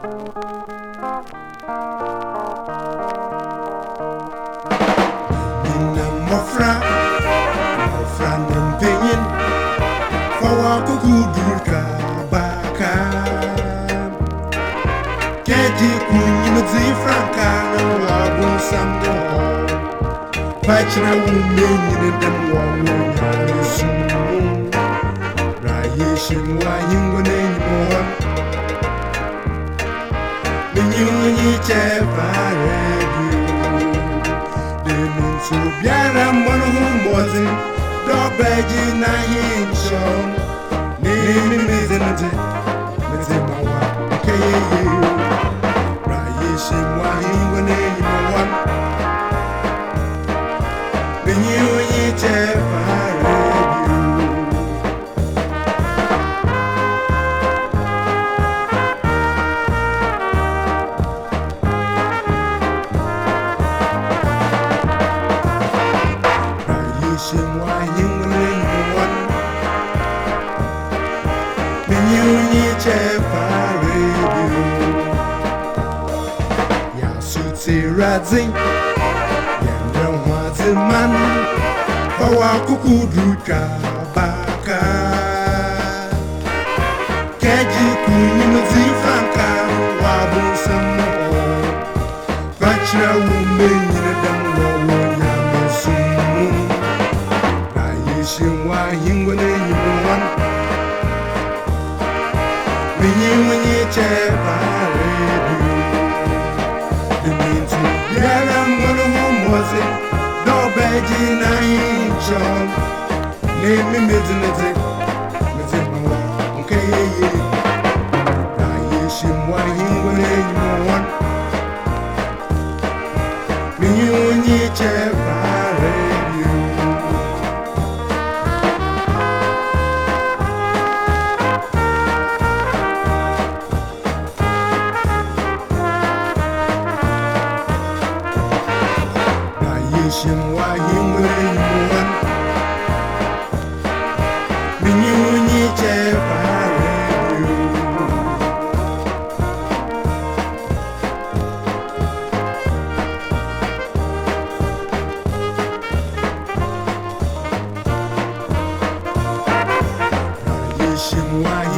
Mofra, mofra n'mpinyin, fawa kukudurka baka. Keji kunyimzi franka na wabun samdo. Bachira wumenyin dem wawunya sumu. Rayeshin wa yingone nyimohon. Minyunyi chefare. So biara mwana humbozi dobeji na hinsho nimi mezenete mawa keye rayishi mwa hingwane yimawan binyu yiche Razing, yandra wazi man, fawa kukuduka baka. Keji kunyimzi franka wabu samo. Bachira wumenyin dem wawonya mesumu. Rayishin wa hingwane yimuwan. Minyi chepare. Yara mwana humwazi dobeji na hincho nimi mezinete mezimawa nkeye rayishi mwa hingwane yimuwan minyunyi chepare Shimwa yingwe yimuwan minyunyi chepare Shimwa